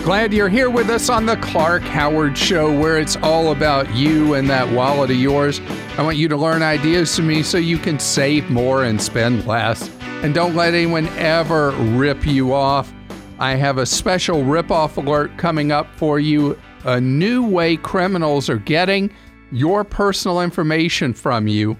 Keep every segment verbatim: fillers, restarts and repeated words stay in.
Glad you're here with us on the Clark Howard Show, where it's all about you and that wallet of yours. I want you to learn ideas from me so you can save more and spend less. And don't let anyone ever rip you off. I have a special rip-off alert coming up for you. A new way criminals are getting your personal information from you.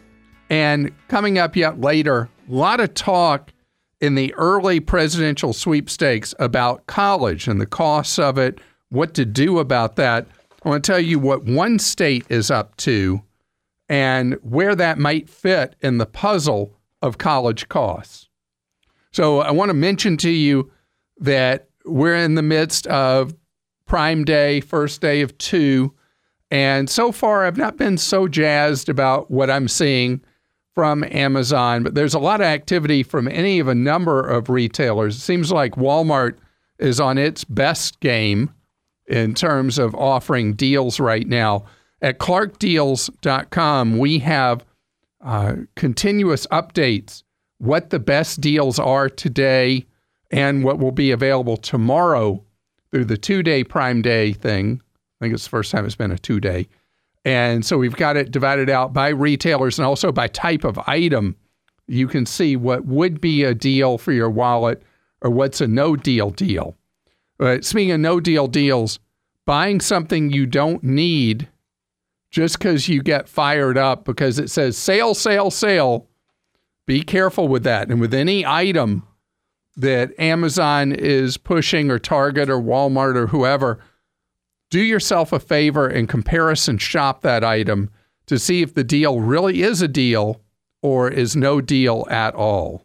And coming up yet later, a lot of talk in the early presidential sweepstakes about college and the costs of it, what to do about that. I want to tell you what one state is up to and where that might fit in the puzzle of college costs. So I want to mention to you that we're in the midst of Prime Day, first day of two, and so far I've not been so jazzed about what I'm seeing from Amazon, but there's a lot of activity from any of a number of retailers. It seems like Walmart is on its best game in terms of offering deals right now. At clark deals dot com, we have uh, continuous updates, what the best deals are today and what will be available tomorrow through the two-day Prime Day thing. I think it's the first time it's been a two-day. And so we've got it divided out by retailers and also by type of item. You can see what would be a deal for your wallet or what's a no-deal deal. But speaking of no-deal deals, buying something you don't need just because you get fired up because it says sale, sale, sale, be careful with that. And with any item that Amazon is pushing or Target or Walmart or whoever, do yourself a favor and comparison shop that item to see if the deal really is a deal or is no deal at all.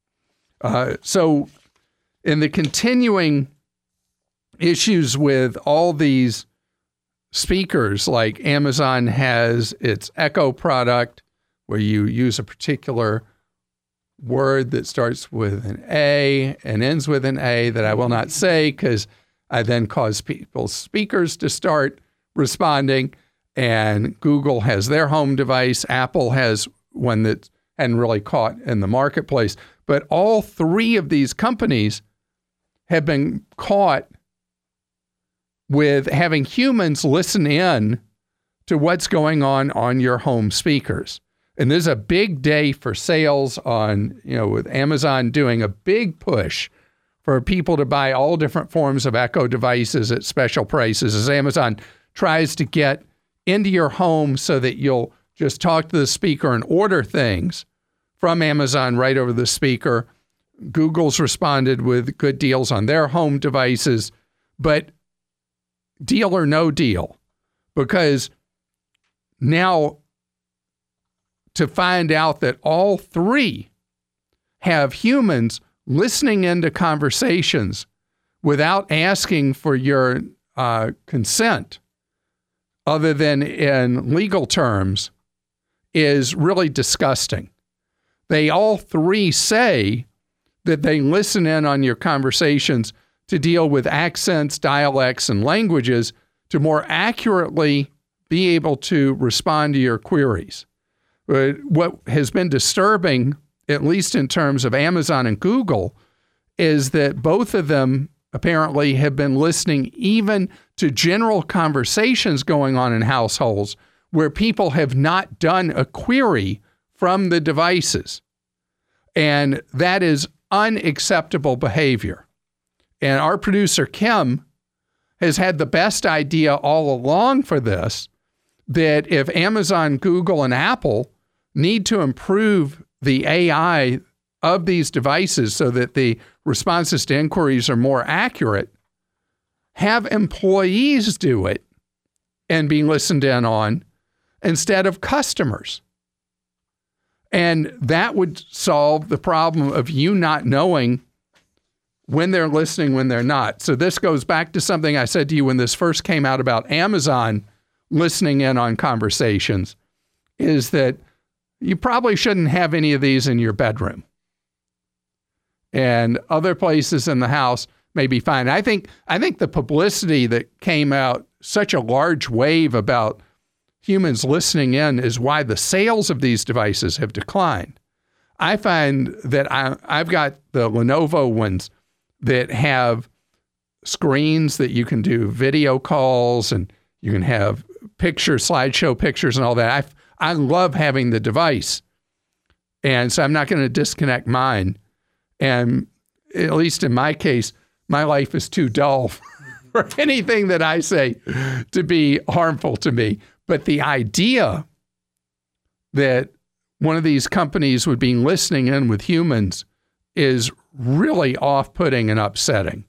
Uh, so in the continuing issues with all these speakers, like Amazon has its Echo product where you use a particular word that starts with an A and ends with an A that I will not say because I then cause people's speakers to start responding, and Google has their home device. Apple has one that hadn't really caught in the marketplace. But all three of these companies have been caught with having humans listen in to what's going on on your home speakers. And there's a big day for sales on, you know, with Amazon doing a big push for people to buy all different forms of Echo devices at special prices as Amazon tries to get into your home so that you'll just talk to the speaker and order things from Amazon right over the speaker. Google's responded with good deals on their home devices, but deal or no deal, because now to find out that all three have humans listening into conversations without asking for your uh, consent, other than in legal terms, is really disgusting. They all three say that they listen in on your conversations to deal with accents, dialects, and languages to more accurately be able to respond to your queries. But what has been disturbing, at least in terms of Amazon and Google, is that both of them apparently have been listening even to general conversations going on in households where people have not done a query from the devices. And that is unacceptable behavior. And our producer, Kim, has had the best idea all along for this, that if Amazon, Google, and Apple need to improve the A I of these devices so that the responses to inquiries are more accurate, have employees do it and be listened in on instead of customers. And that would solve the problem of you not knowing when they're listening, when they're not. So this goes back to something I said to you when this first came out about Amazon listening in on conversations, is that you probably shouldn't have any of these in your bedroom. And other places in the house may be fine. I think I think the publicity that came out, such a large wave about humans listening in, is why the sales of these devices have declined. I find that I, I've got the Lenovo ones that have screens that you can do video calls and you can have pictures, slideshow pictures and all that. I, I love having the device. And so I'm not going to disconnect mine. And at least in my case, my life is too dull for anything that I say to be harmful to me. But the idea that one of these companies would be listening in with humans is really off-putting and upsetting.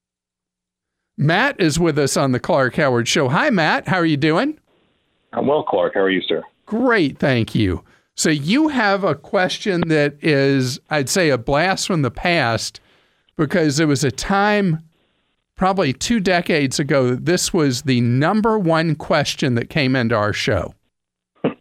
Matt is with us on the Clark Howard Show. Hi, Matt. How are you doing? I'm well, Clark. How are you, sir? Great, thank you. So you have a question that is, I'd say, a blast from the past, because there was a time probably two decades ago that this was the number one question that came into our show. Yes,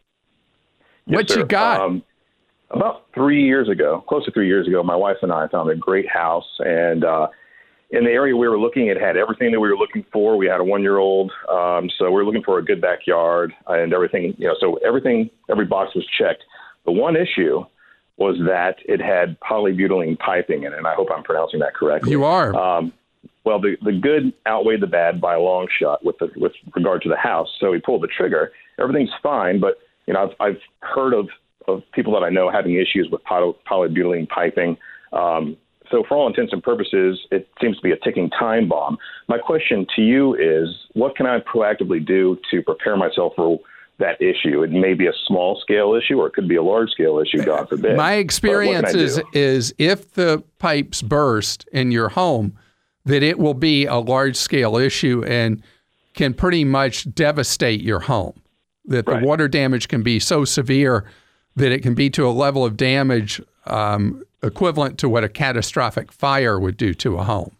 what sir. you got? Um, about three years ago, close to three years ago, my wife and I found a great house, and uh, in the area we were looking, it had everything that we were looking for. We had a one-year-old, um, so we were looking for a good backyard and everything. You know, so everything, every box was checked. The one issue was that it had polybutylene piping in it, and I hope I'm pronouncing that correctly. You are. Um, well, the the good outweighed the bad by a long shot with the, with regard to the house. So we pulled the trigger. Everything's fine, but you know, I've, I've heard of, of people that I know having issues with poly, polybutylene piping. Um, So for all intents and purposes, it seems to be a ticking time bomb. My question to you is, what can I proactively do to prepare myself for that issue? It may be a small-scale issue, or it could be a large-scale issue, God forbid. My experience is, is if the pipes burst in your home, that it will be a large-scale issue and can pretty much devastate your home. That the right. water damage can be so severe that it can be to a level of damage um, equivalent to what a catastrophic fire would do to a home.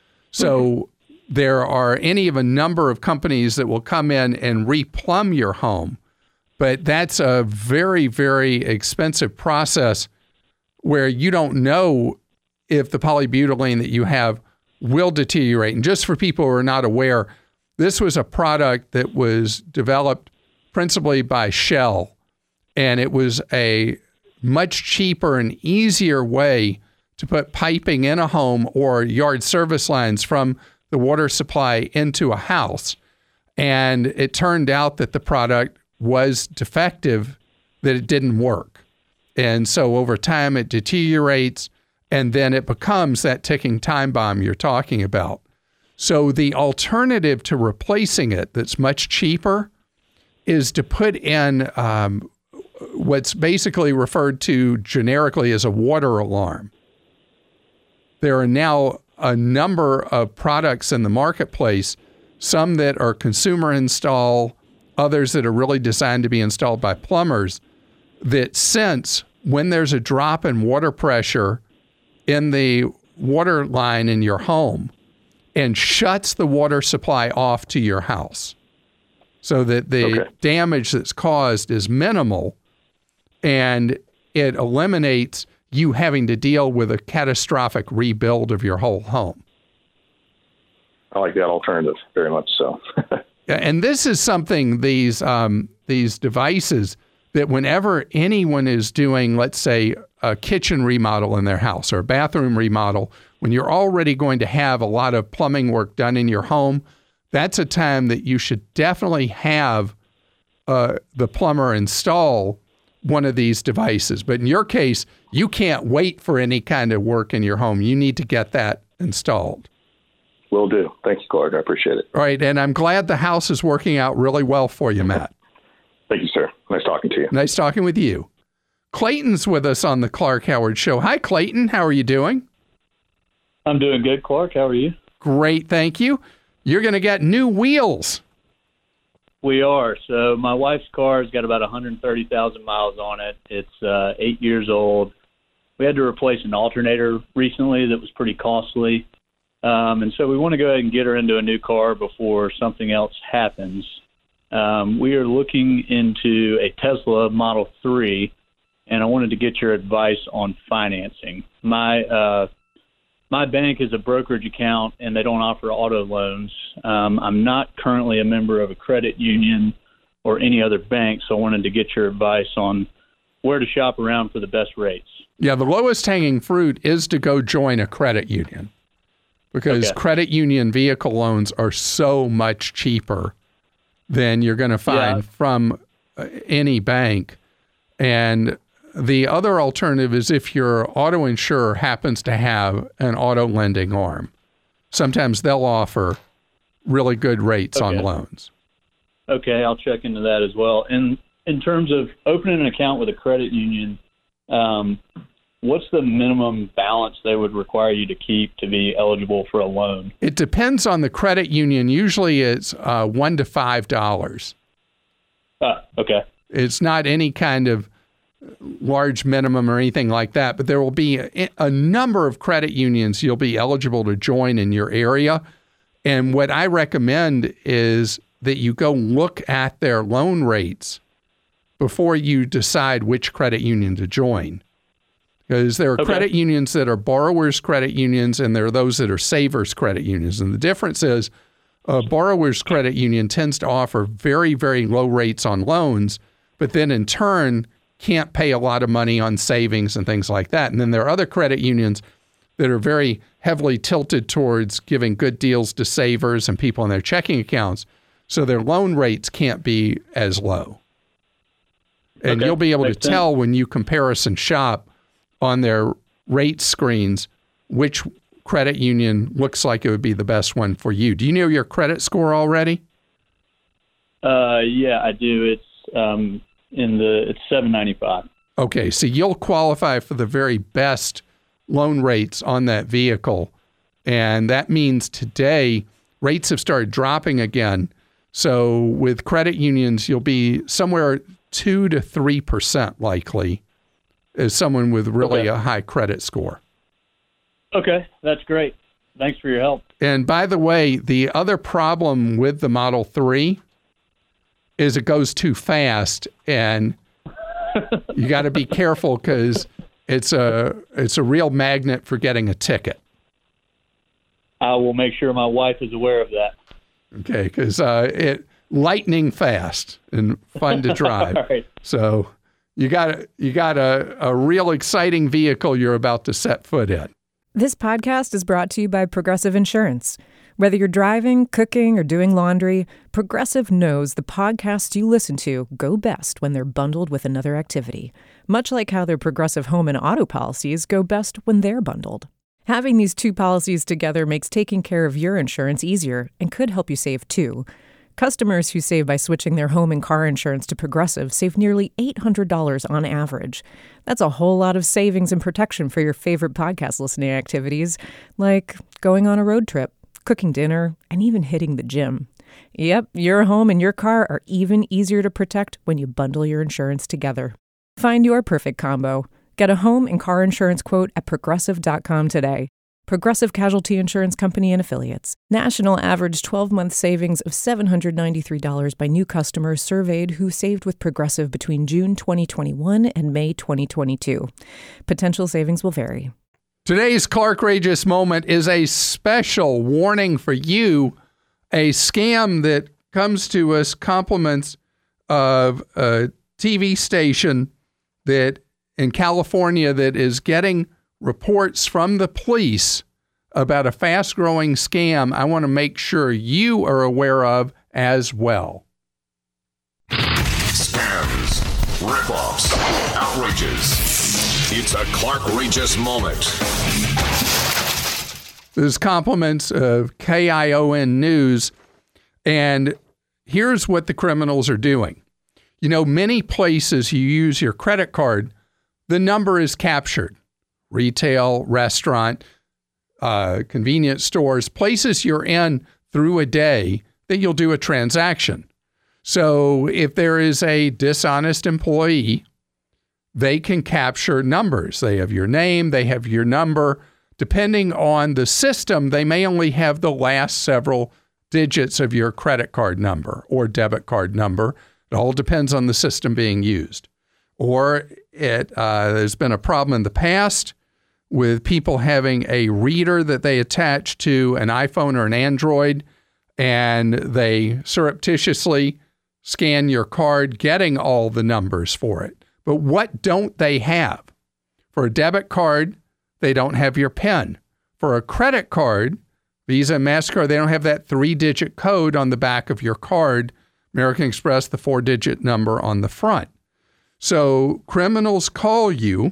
So mm-hmm. there are any of a number of companies that will come in and replumb your home, but that's a very, very expensive process where you don't know if the polybutylene that you have will deteriorate. And just for people who are not aware, this was a product that was developed principally by Shell, and it was a much cheaper and easier way to put piping in a home or yard service lines from the water supply into a house. And it turned out that the product was defective, that it didn't work. And so over time it deteriorates, and then it becomes that ticking time bomb you're talking about. So the alternative to replacing it that's much cheaper is to put in um, what's basically referred to generically as a water alarm. There are now a number of products in the marketplace, some that are consumer install, others that are really designed to be installed by plumbers, that sense when there's a drop in water pressure in the water line in your home and shuts the water supply off to your house so that the okay. damage that's caused is minimal, and it eliminates you having to deal with a catastrophic rebuild of your whole home. I like that alternative very much so. And this is something, these um, these devices, that whenever anyone is doing, let's say, a kitchen remodel in their house or a bathroom remodel, when you're already going to have a lot of plumbing work done in your home, that's a time that you should definitely have uh, the plumber install one of these devices. But in your case, you can't wait for any kind of work in your home. You need to get that installed. Will do. Thank you, Clark. I appreciate it. All right. And I'm glad the house is working out really well for you, Matt. Thank you, sir. Nice talking to you. Nice talking with you. Clayton's with us on the Clark Howard Show. Hi, Clayton. How are you doing? I'm doing good, Clark. How are you? Great. Thank you. You're going to get new wheels. We are. So my wife's car has got about one hundred thirty thousand miles on it. It's uh, eight years old. We had to replace an alternator recently that was pretty costly. Um, and so we want to go ahead and get her into a new car before something else happens. Um, we are looking into a Tesla Model three, and I wanted to get your advice on financing. My uh, my bank is a brokerage account, and they don't offer auto loans. Um, I'm not currently a member of a credit union or any other bank, so I wanted to get your advice on where to shop around for the best rates. Yeah, the lowest hanging fruit is to go join a credit union, because Okay. credit union vehicle loans are so much cheaper than you're going to find Yeah. from uh, any bank. And the other alternative is if your auto insurer happens to have an auto lending arm. Sometimes they'll offer really good rates Okay. on loans. Okay, I'll check into that as well. And in terms of opening an account with a credit union, um, what's the minimum balance they would require you to keep to be eligible for a loan? It depends on the credit union. Usually it's uh, one to five dollars. Ah, okay. It's not any kind of large minimum or anything like that, but there will be a, a number of credit unions you'll be eligible to join in your area. And what I recommend is that you go look at their loan rates before you decide which credit union to join. Because there are Okay. credit unions that are borrowers' credit unions, and there are those that are savers' credit unions. And the difference is a borrower's credit union tends to offer very, very low rates on loans, but then in turn can't pay a lot of money on savings and things like that. And then there are other credit unions that are very heavily tilted towards giving good deals to savers and people in their checking accounts, so their loan rates can't be as low. And Okay. you'll be able Makes to sense. tell when you comparison shop on their rate screens which credit union looks like it would be the best one for you. Do you know your credit score already? Uh, yeah, I do. It's um, in the it's seven ninety-five. Okay, so you'll qualify for the very best loan rates on that vehicle. And that means today rates have started dropping again. So with credit unions, you'll be somewhere two to three percent likely as someone with really Okay. a high credit score. Okay, that's great. Thanks for your help. And by the way, the other problem with the Model three is it goes too fast, and you got to be careful because it's a it's a real magnet for getting a ticket. I will make sure my wife is aware of that. Okay, because uh, it lightning fast and fun to drive. All right. So you got you got a, a real exciting vehicle you're about to set foot in. This podcast is brought to you by Progressive Insurance. Whether you're driving, cooking, or doing laundry, Progressive knows the podcasts you listen to go best when they're bundled with another activity, much like how their Progressive home and auto policies go best when they're bundled. Having these two policies together makes taking care of your insurance easier and could help you save too. Customers who save by switching their home and car insurance to Progressive save nearly eight hundred dollars on average. That's a whole lot of savings and protection for your favorite podcast listening activities, like going on a road trip, cooking dinner, and even hitting the gym. Yep, your home and your car are even easier to protect when you bundle your insurance together. Find your perfect combo. Get a home and car insurance quote at progressive dot com today. Progressive Casualty Insurance Company and Affiliates. National average twelve-month savings of seven hundred ninety-three dollars by new customers surveyed who saved with Progressive between June twenty twenty-one and May twenty twenty-two. Potential savings will vary. Today's Clarkrageous Moment is a special warning for you, a scam that comes to us compliments of a T V station that in California that is getting reports from the police about a fast-growing scam I want to make sure you are aware of as well. Scams, ripoffs, outrages. It's a Clarkrageous Moment. This is compliments of K I O N News, and here's what the criminals are doing. You know, many places you use your credit card, the number is captured. Retail, restaurant, uh, convenience stores, places you're in through a day that you'll do a transaction. So if there is a dishonest employee, they can capture numbers. They have your name, they have your number. Depending on the system, they may only have the last several digits of your credit card number or debit card number. It all depends on the system being used. Or it uh, there's been a problem in the past with people having a reader that they attach to an iPhone or an Android, and they surreptitiously scan your card, getting all the numbers for it. But what don't they have? For a debit card, they don't have your PIN. For a credit card, Visa and MasterCard, they don't have that three-digit code on the back of your card. American Express, the four-digit number on the front. So criminals call you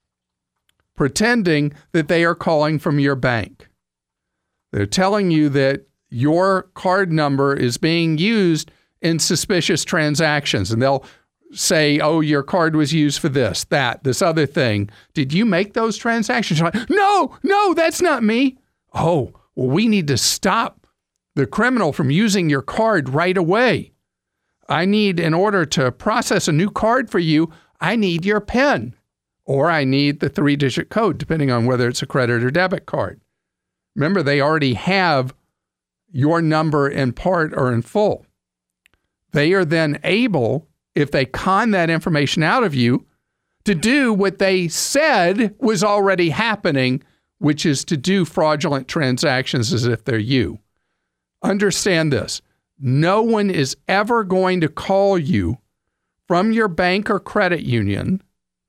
pretending that they are calling from your bank. They're telling you that your card number is being used in suspicious transactions. And they'll say, oh, your card was used for this, that, this other thing. Did you make those transactions? You're like, no, no, that's not me. Oh, well, we need to stop the criminal from using your card right away. I need, in order to process a new card for you, I need your PIN, or I need the three-digit code, depending on whether it's a credit or debit card. Remember, they already have your number in part or in full. They are then able, if they con that information out of you, to do what they said was already happening, which is to do fraudulent transactions as if they're you. Understand this. No one is ever going to call you from your bank or credit union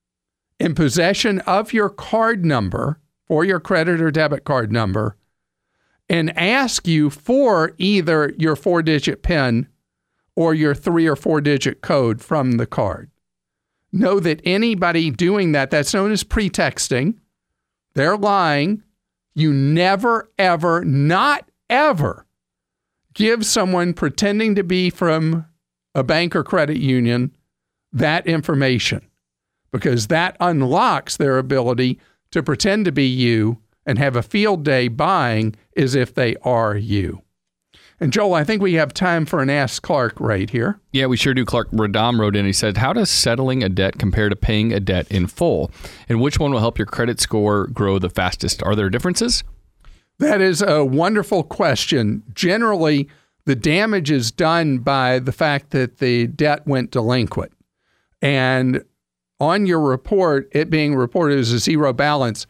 in possession of your card number or your credit or debit card number and ask you for either your four-digit PIN or your three or four-digit code from the card. Know that anybody doing that, that's known as pretexting. They're lying. You never, ever, not ever give someone pretending to be from a bank or credit union that information, because that unlocks their ability to pretend to be you and have a field day buying as if they are you. And Joel, I think we have time for an Ask Clark right here. Yeah, we sure do. Clark Radam wrote in. He said, how does settling a debt compare to paying a debt in full? And which one will help your credit score grow the fastest? Are there differences? That is a wonderful question. Generally, the damage is done by the fact that the debt went delinquent. And on your report, it being reported as a zero balance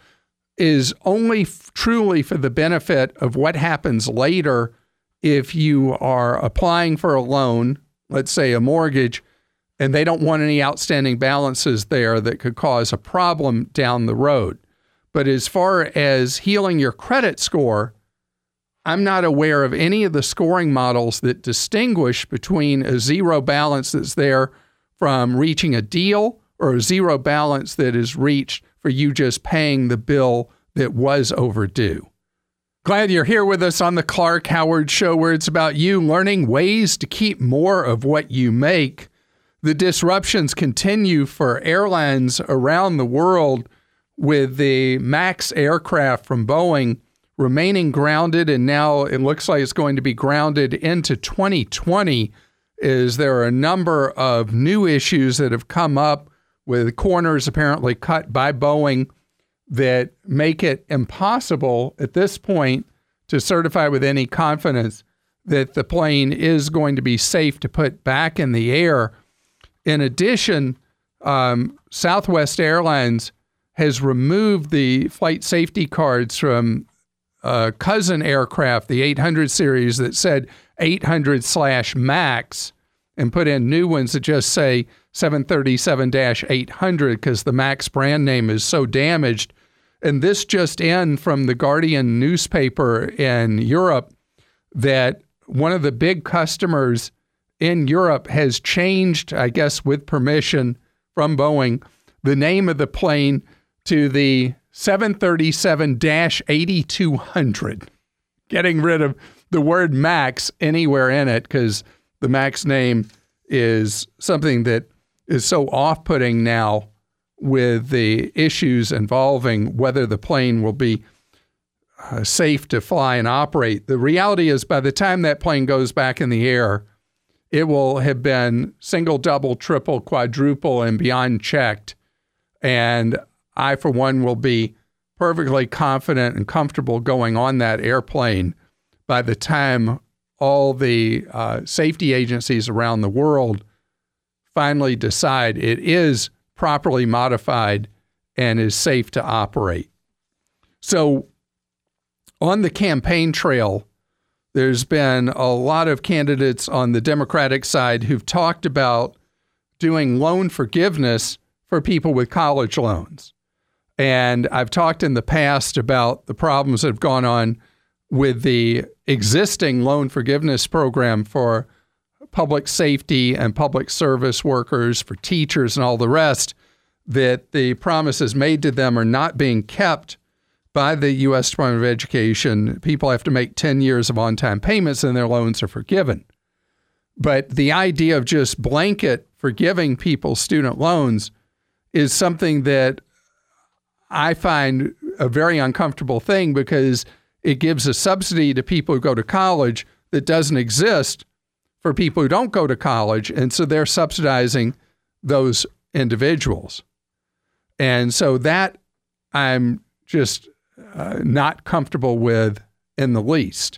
is only f- truly for the benefit of what happens later if you are applying for a loan, let's say a mortgage, and they don't want any outstanding balances there that could cause a problem down the road. But as far as healing your credit score, I'm not aware of any of the scoring models that distinguish between a zero balance that's there from reaching a deal or a zero balance that is reached for you just paying the bill that was overdue. Glad you're here with us on the Clark Howard Show, where it's about you learning ways to keep more of what you make. The disruptions continue for airlines around the world, with the MAX aircraft from Boeing remaining grounded, and now it looks like it's going to be grounded into twenty twenty, as there are a number of new issues that have come up with corners apparently cut by Boeing that make it impossible at this point to certify with any confidence that the plane is going to be safe to put back in the air. In addition, um, Southwest Airlines has removed the flight safety cards from a cousin aircraft, the eight hundred series, that said eight hundred slash MAX, and put in new ones that just say seven thirty-seven dash eight hundred because the MAX brand name is so damaged. And this just in from the Guardian newspaper in Europe that one of the big customers in Europe has changed, I guess with permission from Boeing, the name of the plane to the seven thirty-seven dash eighty-two hundred, getting rid of the word MAX anywhere in it because the MAX name is something that is so off-putting now with the issues involving whether the plane will be uh, safe to fly and operate. The reality is by the time that plane goes back in the air, it will have been single, double, triple, quadruple, and beyond checked. And I, for one, will be perfectly confident and comfortable going on that airplane by the time all the uh, safety agencies around the world finally decide it is properly modified and is safe to operate. So on the campaign trail, there's been a lot of candidates on the Democratic side who've talked about doing loan forgiveness for people with college loans. And I've talked in the past about the problems that have gone on with the existing loan forgiveness program for public safety and public service workers, for teachers and all the rest, that the promises made to them are not being kept by the U S Department of Education. People have to make ten years of on-time payments and their loans are forgiven. But the idea of just blanket forgiving people student loans is something that I find a very uncomfortable thing, because it gives a subsidy to people who go to college that doesn't exist for people who don't go to college. And so they're subsidizing those individuals. And so that I'm just uh, not comfortable with in the least.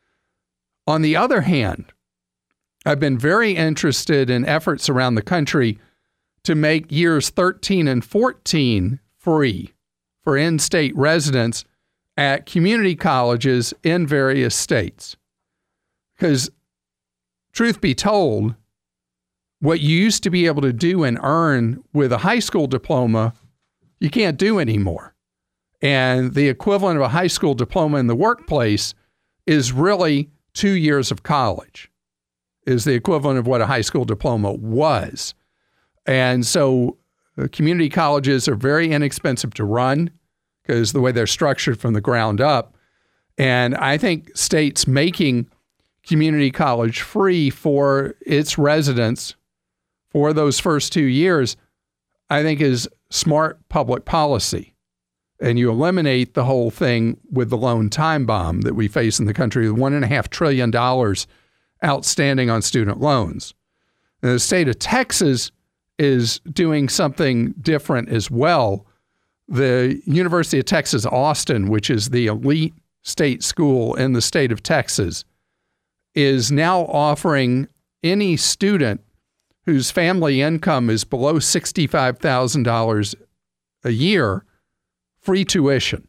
On the other hand, I've been very interested in efforts around the country to make years thirteen and fourteen free for in-state residents at community colleges in various states. Because, truth be told, what you used to be able to do and earn with a high school diploma, you can't do anymore. And the equivalent of a high school diploma in the workplace is really two years of college, is the equivalent of what a high school diploma was. And so uh, community colleges are very inexpensive to run because the way they're structured from the ground up. And I think states making community college free for its residents for those first two years, I think is smart public policy. And you eliminate the whole thing with the loan time bomb that we face in the country, with one and a half trillion dollars outstanding on student loans. And the state of Texas is doing something different as well. The University of Texas Austin, which is the elite state school in the state of Texas, is now offering any student whose family income is below sixty-five thousand dollars a year free tuition.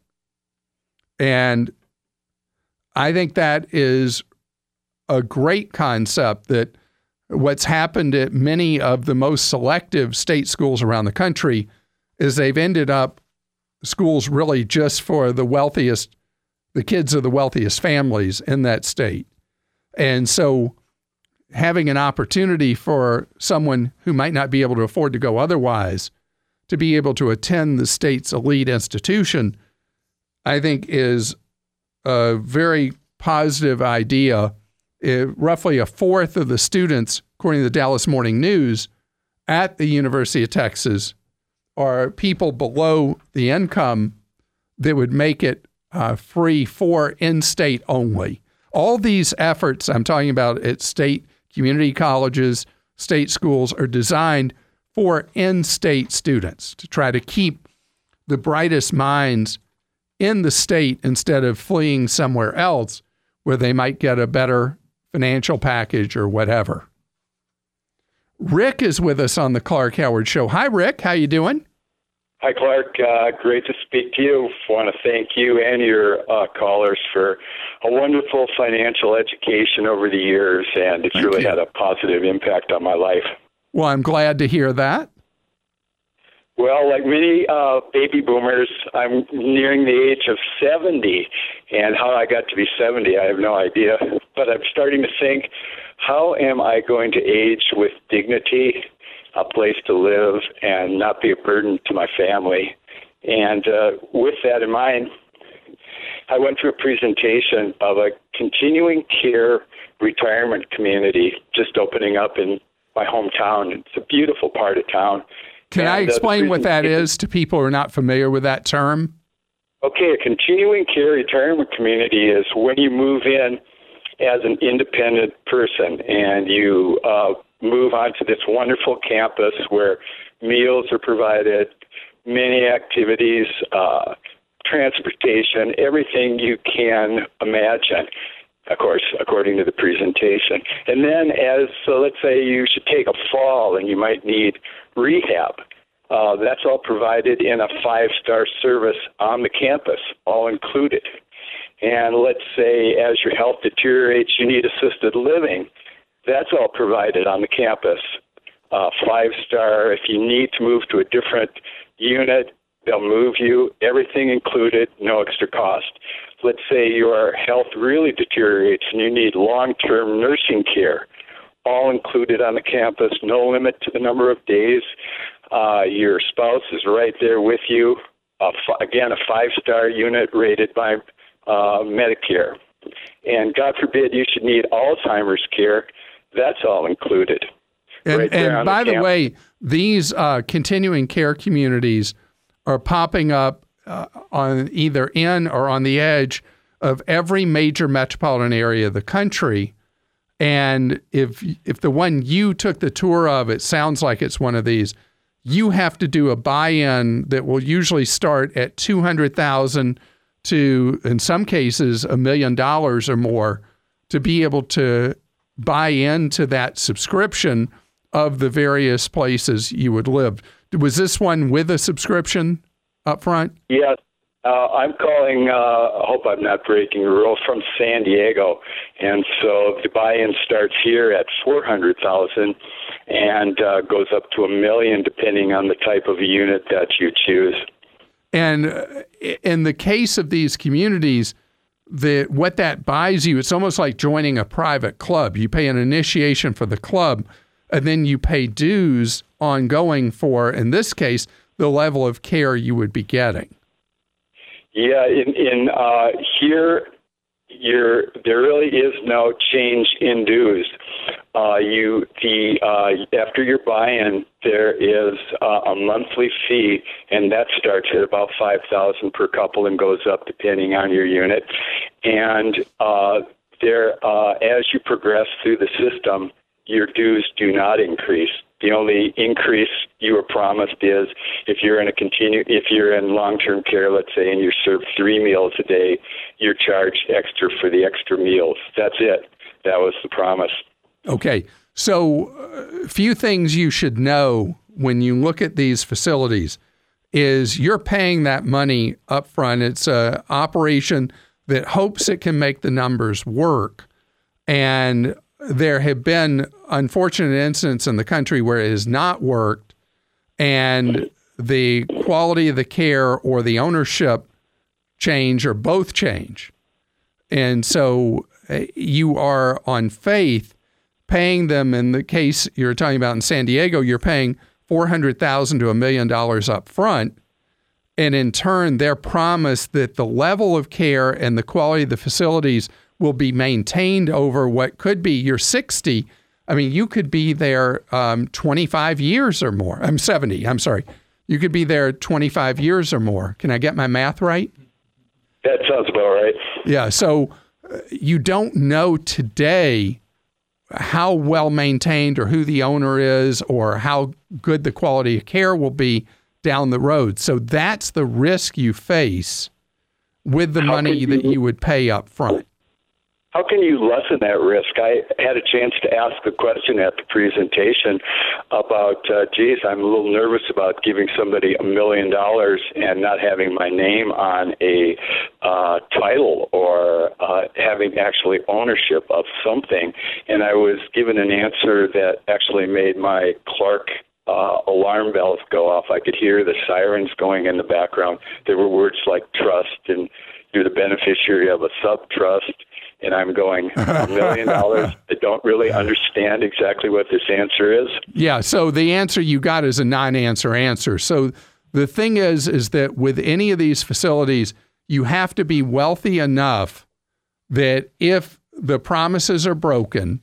And I think that is a great concept, that what's happened at many of the most selective state schools around the country is they've ended up schools really just for the wealthiest, the kids of the wealthiest families in that state. And so having an opportunity for someone who might not be able to afford to go otherwise to be able to attend the state's elite institution, I think is a very positive idea. It, roughly a fourth of the students, according to the Dallas Morning News, at the University of Texas are people below the income that would make it uh, free for in-state only. All these efforts I'm talking about at state community colleges, state schools, are designed for in-state students to try to keep the brightest minds in the state instead of fleeing somewhere else where they might get a better financial package or whatever. Rick is with us on the Clark Howard Show. Hi, Rick. How you doing? Hi, Clark. Uh, great to speak to you. I want to thank you and your uh, callers for a wonderful financial education over the years, and it's Thank really you. had a positive impact on my life. Well, I'm glad to hear that. Well, like many uh, baby boomers, I'm nearing the age of seventy, and how I got to be seventy, I have no idea. But I'm starting to think, how am I going to age with dignity, a place to live, and not be a burden to my family? And uh, with that in mind, I went to a presentation of a continuing care retirement community just opening up in my hometown. It's a beautiful part of town. Can I And, uh, explain the what that is to people who are not familiar with that term? Okay, a continuing care retirement community is when you move in as an independent person and you uh, move onto this wonderful campus where meals are provided, many activities, uh, transportation, everything you can imagine, of course, according to the presentation. And then as, so let's say you should take a fall and you might need rehab. Uh, that's all provided in a five-star service on the campus, all included. And let's say as your health deteriorates, you need assisted living. That's all provided on the campus. Uh, five-star, if you need to move to a different unit, They'll move you, everything included, no extra cost. Let's say your health really deteriorates and you need long-term nursing care, all included on the campus, no limit to the number of days. Uh, your spouse is right there with you. Uh, f- again, a five-star unit rated by uh, Medicare. And God forbid you should need Alzheimer's care. That's all included. And, right and by the, the way, these uh, continuing care communities are popping up uh, on either in or on the edge of every major metropolitan area of the country. And if if the one you took the tour of, it sounds like it's one of these, you have to do a buy-in that will usually start at two hundred thousand dollars to, in some cases, a million dollars or more to be able to buy into that subscription of the various places you would live. Was this one with a subscription up front? Yes. Uh, I'm calling, uh, I hope I'm not breaking a rule, from San Diego. And so the buy-in starts here at four hundred thousand dollars and uh, goes up to a million depending on the type of unit that you choose. And in the case of these communities, the, what that buys you, it's almost like joining a private club. You pay an initiation for the club, and then you pay dues ongoing for, in this case, the level of care you would be getting. Yeah, in, in uh, here, you're, there really is no change in dues. Uh, you the uh, after your buy-in, there is uh, a monthly fee, and that starts at about five thousand per couple and goes up depending on your unit. And uh, there, uh, as you progress through the system, your dues do not increase. The only increase you were promised is if you're in a continue, if you're in long-term care, let's say, and you're served three meals a day, you're charged extra for the extra meals. That's it. That was the promise. Okay. So a few things you should know when you look at these facilities is you're paying that money up front. It's an operation that hopes it can make the numbers work. And there have been unfortunate incidents in the country where it has not worked, and the quality of the care or the ownership change or both change. And so uh, you are on faith paying them. In the case you're talking about in San Diego, you're paying four hundred thousand dollars to a million dollars up front. And in turn, they're promised that the level of care and the quality of the facilities will be maintained over what could be your sixty. I mean, you could be there um, twenty-five years or more. I'm seventy. I'm sorry. You could be there twenty-five years or more. Can I get my math right? That sounds about right. Yeah. So uh, you don't know today how well maintained or who the owner is or how good the quality of care will be down the road. So that's the risk you face with the How money you, that you would pay up front. How can you lessen that risk? I had a chance to ask the question at the presentation about, uh, geez, I'm a little nervous about giving somebody a million dollars and not having my name on a uh, title or uh, having actually ownership of something. And I was given an answer that actually made my Clark uh, alarm bells go off. I could hear the sirens going in the background. There were words like trust and you're the beneficiary of a sub-trust. And I'm going, a million dollars. I don't really understand exactly what this answer is. Yeah, so the answer you got is a non-answer answer. So the thing is, is that with any of these facilities, you have to be wealthy enough that if the promises are broken,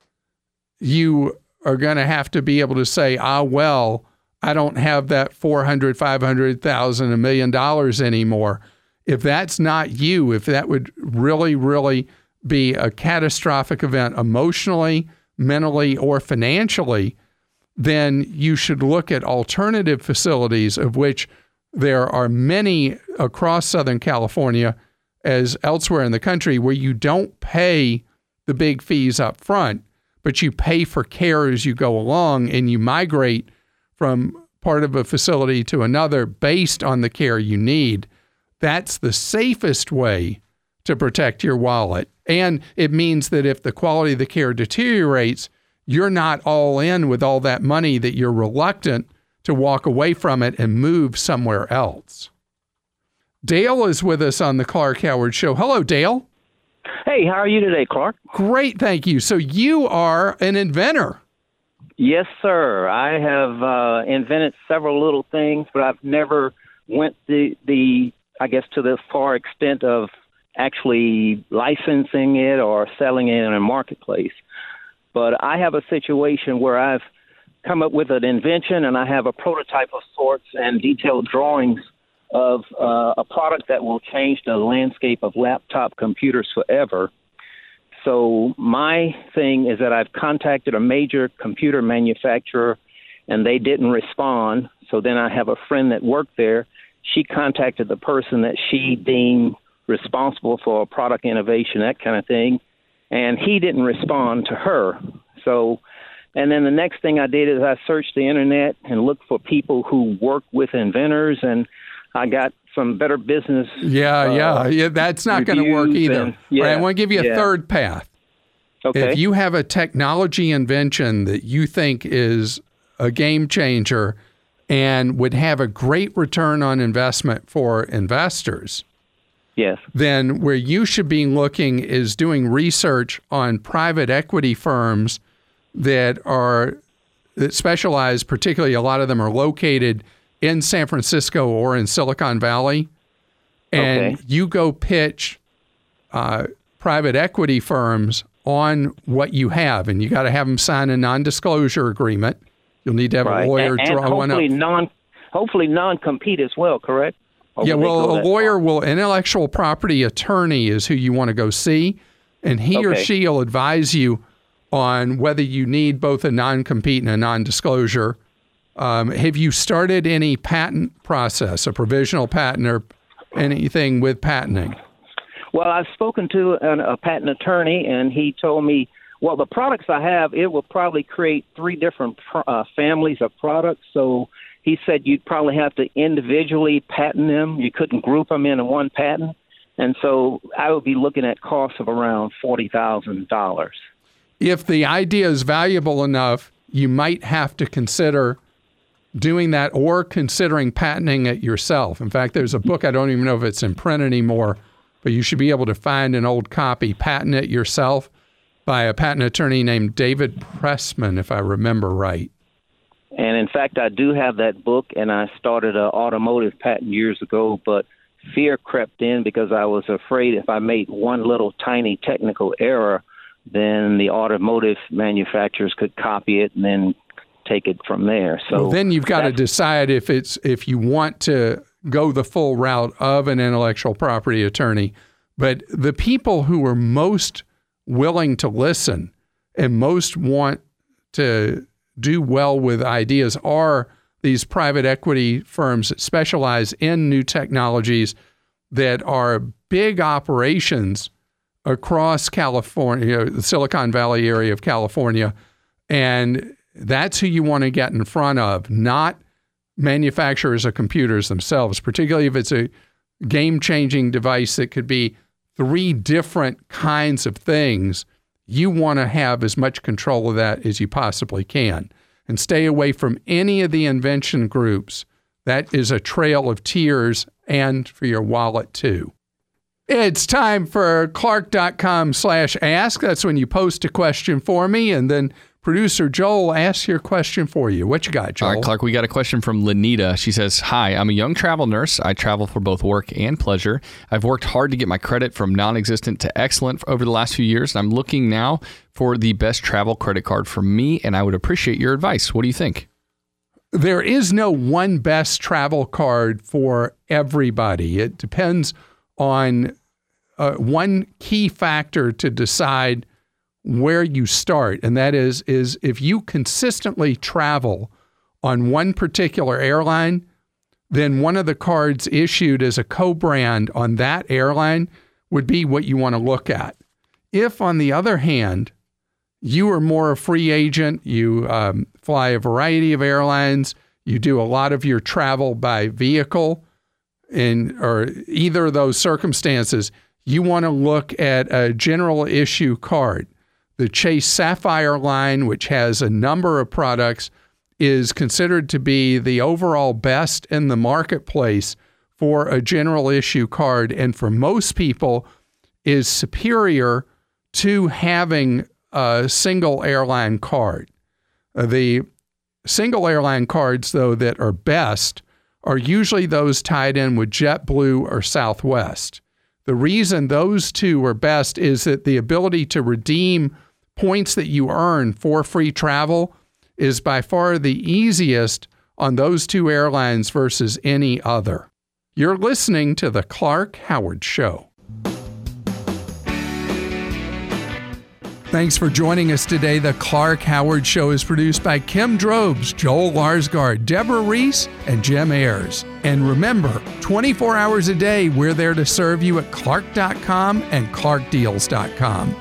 you are going to have to be able to say, ah, well, I don't have that four hundred, five hundred thousand, a million dollars anymore. If that's not you, if that would really, really be a catastrophic event emotionally, mentally, or financially, then you should look at alternative facilities, of which there are many across Southern California as elsewhere in the country, where you don't pay the big fees up front, but you pay for care as you go along, and you migrate from part of a facility to another based on the care you need. That's the safest way to protect your wallet. And it means that if the quality of the care deteriorates, you're not all in with all that money that you're reluctant to walk away from it and move somewhere else. Dale is with us on the Clark Howard Show. Hello, Dale. Hey, how are you today, Clark? Great, thank you. So you are an inventor. Yes, sir. I have uh, invented several little things, but I've never went the, the, I guess, to the far extent of actually licensing it or selling it in a marketplace. But I have a situation where I've come up with an invention and I have a prototype of sorts and detailed drawings of uh, a product that will change the landscape of laptop computers forever. So my thing is that I've contacted a major computer manufacturer and they didn't respond. So then I have a friend that worked there. She contacted the person that she deemed responsible for product innovation, that kind of thing, and he didn't respond to her. So, and then the next thing I did is I searched the internet and looked for people who work with inventors, and I got some Better Business. Yeah, uh, yeah, yeah. That's not going to work either. And, yeah, right, I want to give you a yeah. third path. Okay. If you have a technology invention that you think is a game changer and would have a great return on investment for investors, yes, then where you should be looking is doing research on private equity firms that are that specialize, particularly a lot of them are located in San Francisco or in Silicon Valley, and okay. you go pitch uh, private equity firms on what you have, and you got to have them sign a non-disclosure agreement. You'll need to have right. a lawyer and, and draw one up. Non, hopefully non-compete as well, correct? Hopefully yeah, well, a lawyer far. will, intellectual property attorney is who you want to go see, and he okay. or she will advise you on whether you need both a non-compete and a non-disclosure. Um, have you started any patent process, a provisional patent or anything with patenting? Well, I've spoken to an, a patent attorney, and he told me, well, the products I have, it will probably create three different uh, families of products. So he said you'd probably have to individually patent them. You couldn't group them into one patent. And so I would be looking at costs of around forty thousand dollars. If the idea is valuable enough, you might have to consider doing that or considering patenting it yourself. In fact, there's a book, I don't even know if it's in print anymore, but you should be able to find an old copy, Patent It Yourself, by a patent attorney named David Pressman, if I remember right. And in fact, I do have that book, and I started an automotive patent years ago, but fear crept in because I was afraid if I made one little tiny technical error, then the automotive manufacturers could copy it and then take it from there. So well, then you've got to decide if it's if you want to go the full route of an intellectual property attorney. But the people who are most willing to listen and most want to do well with ideas are these private equity firms that specialize in new technologies that are big operations across California, the Silicon Valley area of California. And that's who you want to get in front of, not manufacturers of computers themselves, particularly if it's a game-changing device that could be three different kinds of things. You want to have as much control of that as you possibly can. And stay away from any of the invention groups. That is a trail of tears and for your wallet, too. It's time for Clark.com slash ask. That's when you post a question for me, and then producer Joel asks your question for you. What you got, Joel? All right, Clark, we got a question from Lenita. She says, hi, I'm a young travel nurse. I travel for both work and pleasure. I've worked hard to get my credit from non-existent to excellent over the last few years, and I'm looking now for the best travel credit card for me, and I would appreciate your advice. What do you think? There is no one best travel card for everybody. It depends on uh, one key factor to decide where you start, and that is is if you consistently travel on one particular airline, then one of the cards issued as a co-brand on that airline would be what you want to look at. If, on the other hand, you are more a free agent, you um, fly a variety of airlines, you do a lot of your travel by vehicle, in or either of those circumstances, you want to look at a general issue card. The Chase Sapphire line, which has a number of products, is considered to be the overall best in the marketplace for a general issue card, and for most people is superior to having a single airline card. Uh, the single airline cards, though, that are best are usually those tied in with JetBlue or Southwest. The reason those two are best is that the ability to redeem points that you earn for free travel is by far the easiest on those two airlines versus any other. You're listening to The Clark Howard Show. Thanks for joining us today. The Clark Howard Show is produced by Kim Drobes, Joel Larsgaard, Deborah Reese, and Jim Ayers. And remember, twenty-four hours a day, we're there to serve you at clark dot com and clark deals dot com.